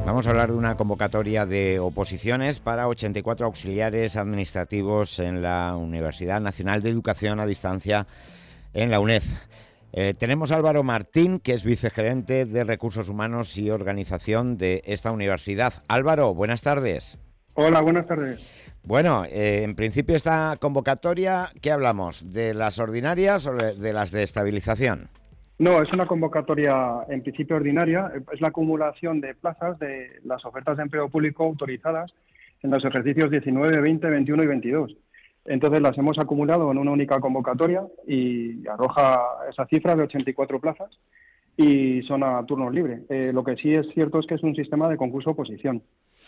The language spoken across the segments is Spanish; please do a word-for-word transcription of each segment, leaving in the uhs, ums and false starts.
Vamos a hablar de una convocatoria de oposiciones para ochenta y cuatro auxiliares administrativos en la Universidad Nacional de Educación a Distancia en la UNED. Eh, tenemos a Álvaro Martín, que es vicegerente de Recursos Humanos y Organización de esta universidad. Álvaro, buenas tardes. Hola, buenas tardes. Bueno, eh, en principio esta convocatoria, ¿qué hablamos? ¿De las ordinarias o de las de estabilización? No, es una convocatoria en principio ordinaria, es la acumulación de plazas de las ofertas de empleo público autorizadas en los ejercicios diecinueve, veinte, veintiuno y veintidós. Entonces las hemos acumulado en una única convocatoria y arroja esa cifra de ochenta y cuatro plazas y son a turno libre. Eh, lo que sí es cierto es que es un sistema de concurso-oposición.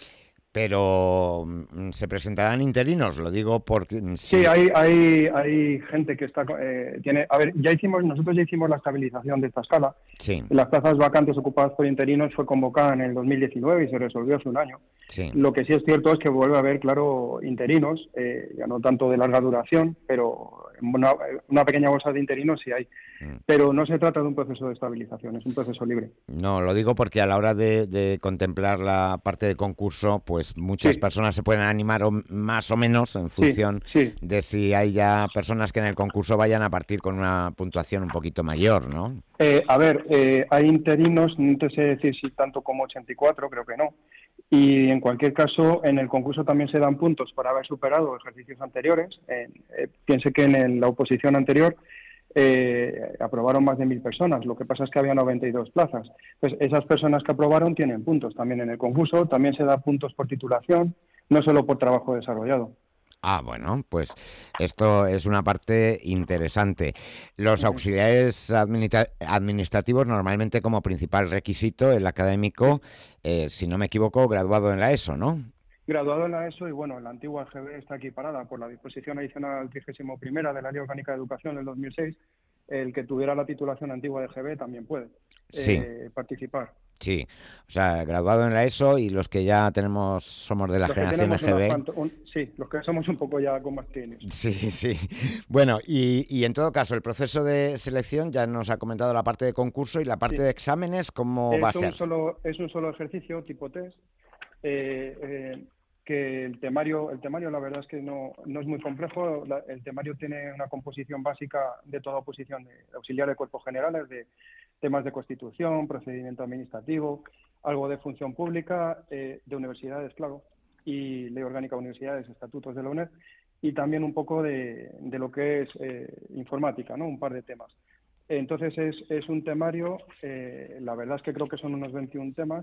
Pero se presentarán interinos, lo digo porque... Sí, sí hay, hay, hay gente que está... Eh, tiene, a ver, ya hicimos, nosotros ya hicimos la estabilización de esta escala. Sí. Las plazas vacantes ocupadas por interinos fue convocada en el dos mil diecinueve y se resolvió hace un año. Sí. Lo que sí es cierto es que vuelve a haber, claro, interinos, eh, ya no tanto de larga duración, pero una, una pequeña bolsa de interinos sí hay. Mm. Pero no se trata de un proceso de estabilización, es un proceso libre. No, lo digo porque a la hora de, de contemplar la parte de concurso, pues muchas sí. personas se pueden animar o, más o menos en función sí, sí. de si hay ya personas que en el concurso vayan a partir con una puntuación un poquito mayor, ¿no? Eh, a ver, eh, hay interinos, no te sé decir si tanto como ochenta y cuatro, creo que no. Y en cualquier caso, en el concurso también se dan puntos por haber superado ejercicios anteriores. Eh, eh, piense que en el, la oposición anterior eh, aprobaron más de mil personas, lo que pasa es que había noventa y dos plazas. Pues esas personas que aprobaron tienen puntos también en el concurso, también se da puntos por titulación, no solo por trabajo desarrollado. Ah, bueno, pues esto es una parte interesante. Los auxiliares administra- administrativos normalmente como principal requisito, el académico, eh, si no me equivoco, graduado en la ESO, ¿no? Graduado en la ESO y bueno, la antigua G B está equiparada por la disposición adicional trigésima primera de la Ley Orgánica de Educación del dos mil seis. El que tuviera la titulación antigua de G B también puede sí. eh, participar. Sí, o sea, graduado en la ESO y los que ya tenemos, somos de la los generación G B. Cuanto, un, sí, los que somos un poco ya con más tienes. Sí, sí. Bueno, y, y en todo caso, el proceso de selección, ya nos ha comentado la parte de concurso y la parte sí. de exámenes, ¿cómo es va a un ser? Solo, es un solo ejercicio tipo test, eh, eh, que el temario, el temario la verdad es que no, no es muy complejo. La, el temario tiene una composición básica de toda oposición de auxiliar de cuerpos generales, de temas de constitución, procedimiento administrativo, algo de función pública, eh, de universidades, claro, y ley orgánica de universidades, estatutos de la UNED, y también un poco de, de lo que es eh, informática, ¿no? Un par de temas. Entonces es, es un temario, eh, la verdad es que creo que son unos veintiún temas,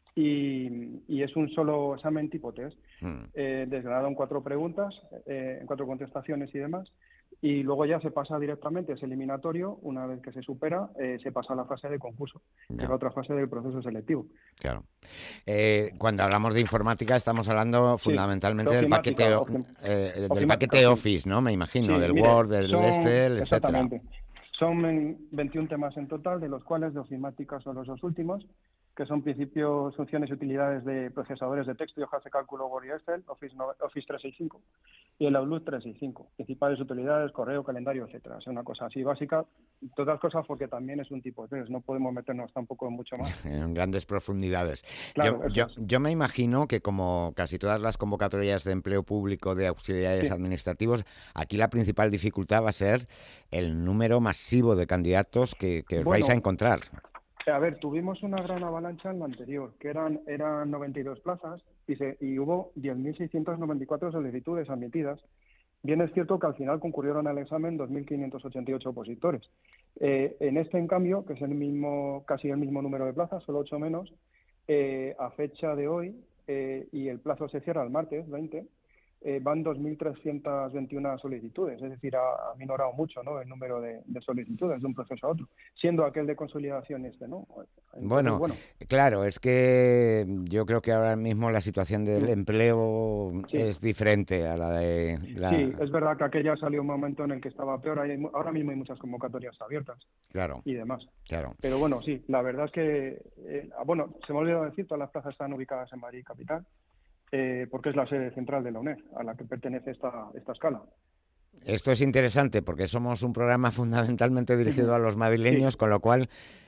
y, y es un solo examen tipo test, mm. eh, desgranado en cuatro preguntas, eh, en cuatro contestaciones y demás. Y luego ya se pasa directamente, es eliminatorio, una vez que se supera, eh, se pasa a la fase de concurso, no. que es la otra fase del proceso selectivo. Claro. Eh, cuando hablamos de informática estamos hablando sí, fundamentalmente del paquete, eh, del paquete Office, ¿no? Me imagino, sí, del mire, Word, del son, Excel, etcétera. Exactamente. Son veintiún temas en total, de los cuales de ofimática son los dos últimos, que son principios, funciones y utilidades de procesadores de texto y hojas de cálculo Word y Excel, Office, no, Office trescientos sesenta y cinco, y el Outlook trescientos sesenta y cinco, principales utilidades, correo, calendario, etcétera. Es una cosa así básica, todas cosas porque también es un tipo de test, no podemos meternos tampoco en mucho más. En grandes profundidades. Claro, yo, yo, yo me imagino que como casi todas las convocatorias de empleo público de auxiliares sí. administrativos, aquí la principal dificultad va a ser el número masivo de candidatos que, que os bueno, vais a encontrar. A ver, tuvimos una gran avalancha en la anterior, que eran, eran noventa y dos plazas y, se, y hubo diez mil seiscientas noventa y cuatro solicitudes admitidas. Bien es cierto que al final concurrieron al examen dos mil quinientos ochenta y ocho opositores. Eh, en este, en cambio, que es el mismo, casi el mismo número de plazas, solo ocho menos, eh, a fecha de hoy, eh, y el plazo se cierra el martes veinte, Eh, van dos mil trescientas veintiuna solicitudes, es decir, ha, ha minorado mucho, ¿no?, el número de, de solicitudes de un proceso a otro, siendo aquel de consolidación este, ¿no? Entonces, bueno, bueno, claro, es que yo creo que ahora mismo la situación del sí. empleo sí. es diferente a la de... La... Sí, es verdad que aquella salió un momento en el que estaba peor, hay, ahora mismo hay muchas convocatorias abiertas claro. y demás. Claro. Pero bueno, sí, la verdad es que, eh, bueno, se me ha olvidado decir, todas las plazas están ubicadas en Madrid capital, Eh, porque es la sede central de la UNED, a la que pertenece esta, esta escala. Esto es interesante porque somos un programa fundamentalmente dirigido a los madrileños, sí. con lo cual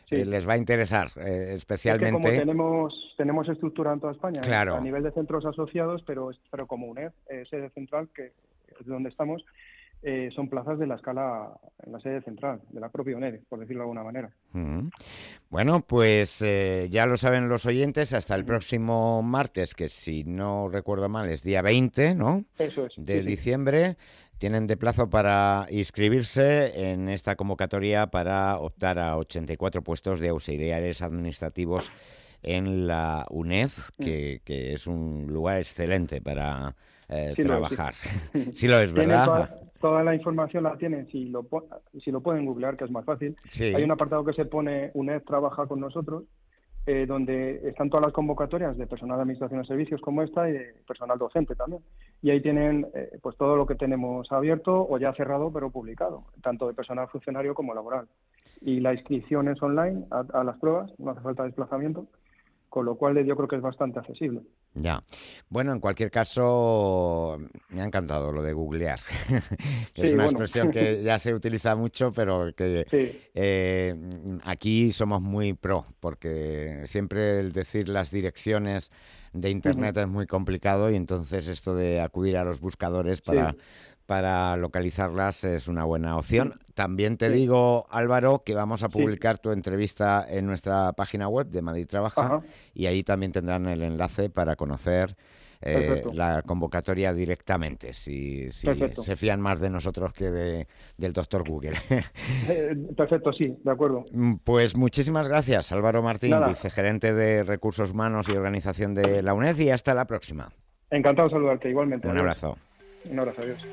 Sí. eh, les va a interesar, eh, especialmente. Es que como tenemos, tenemos estructura en toda España, claro. a nivel de centros asociados, pero, pero como UNED, eh, sede central, que es donde estamos, eh, son plazas de la escala, en la sede central, de la propia UNED, por decirlo de alguna manera. Mm. Bueno, pues eh, ya lo saben los oyentes, hasta el mm. próximo martes, que si no recuerdo mal es día veinte, ¿no? Eso es. De sí, diciembre, sí. tienen de plazo para inscribirse en esta convocatoria para optar a ochenta y cuatro puestos de auxiliares administrativos en la UNED, que, que es un lugar excelente para eh, sí trabajar. Lo es, sí. sí lo es, ¿verdad? Toda, toda la información la tienen, si lo, si lo pueden googlear, que es más fácil. Sí. Hay un apartado que se pone UNED trabaja con nosotros, eh, donde están todas las convocatorias de personal de administración de servicios como esta y de personal docente también. Y ahí tienen eh, pues todo lo que tenemos abierto o ya cerrado, pero publicado, tanto de personal funcionario como laboral. Y la inscripción es online a, a las pruebas, no hace falta desplazamiento, con lo cual yo creo que es bastante accesible. Ya. Bueno, en cualquier caso, me ha encantado lo de googlear, que sí, es una bueno. expresión que ya se utiliza mucho, pero que sí. eh, aquí somos muy pro, porque siempre el decir las direcciones de Internet uh-huh. es muy complicado y entonces esto de acudir a los buscadores para... Sí. para localizarlas es una buena opción. También te sí. digo, Álvaro, que vamos a publicar sí. tu entrevista en nuestra página web de Madrid Trabaja. Ajá. Y ahí también tendrán el enlace para conocer eh, la convocatoria directamente, si, si se fían más de nosotros que de, del doctor Google. eh, perfecto, sí, de acuerdo. Pues muchísimas gracias, Álvaro Martín, Nada. vicegerente de Recursos Humanos y Organización de la UNED, y hasta la próxima. Encantado de saludarte, igualmente. Un adiós. abrazo. Un abrazo, adiós.